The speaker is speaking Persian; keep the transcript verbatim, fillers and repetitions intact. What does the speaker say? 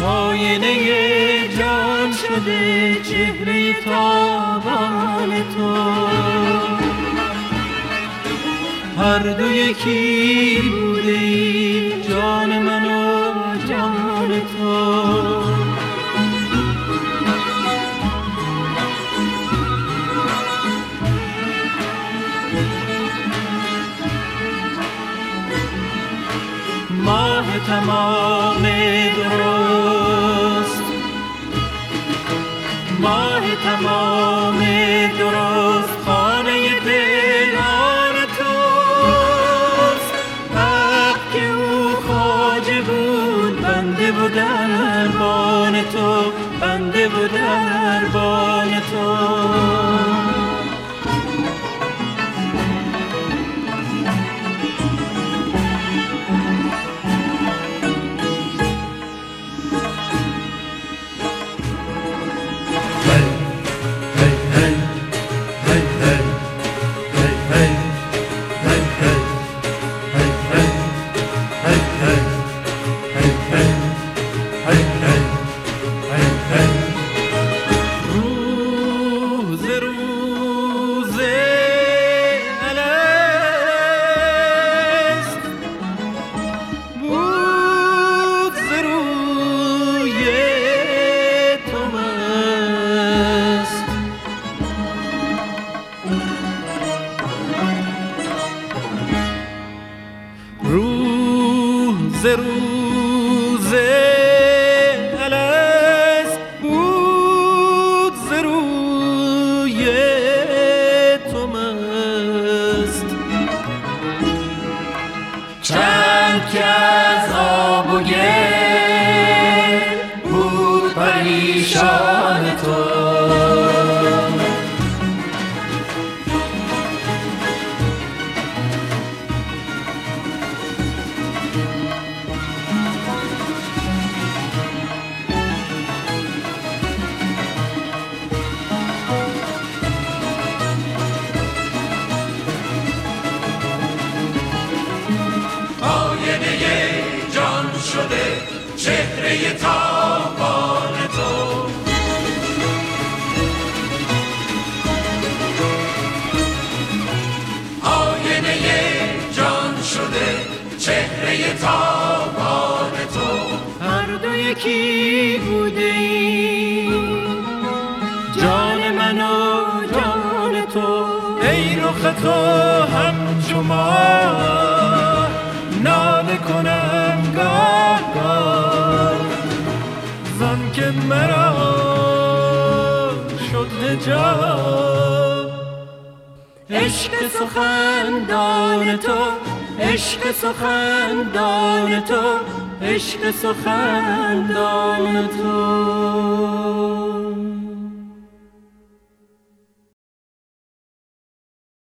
آینه جان شده چهره تابان تو، هر دو یکی بودیم جان من و جان تو. ماه تمام درست، ماه تمام درست خانه دلان توست. حق که او خواجه بود بنده بود دربان تو، بنده بود دربان تو. روز الست بود ز روی تو مست. چند که از آب و گل بود پریشان تو، چهره تابان تو. آینه جان شده چهره تابان تو، هر دو یکی بوده ایم جان من و جان تو. ای رخ تو همچو ماه ناله کنم گاه گاه، زان که مرا شد حجاب. عشق سخندان تو، عشق سخندان تو، عشق سخندان تو.